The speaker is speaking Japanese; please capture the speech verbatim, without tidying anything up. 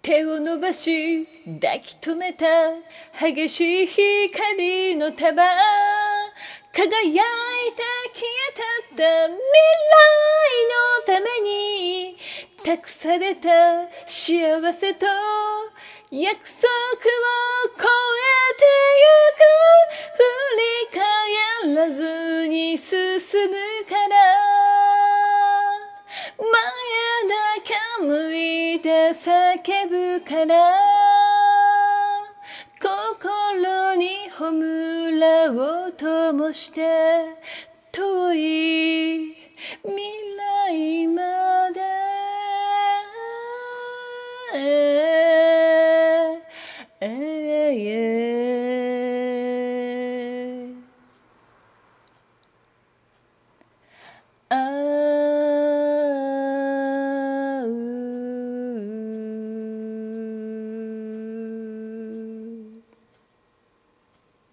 手を伸ばし抱き留めた激しい光の束、輝いて消えてった未来のために託された幸せと約束を超えてゆく、振り返らずに進むから前だけ向いて叫ぶから、心に炎を灯して遠い未来まであ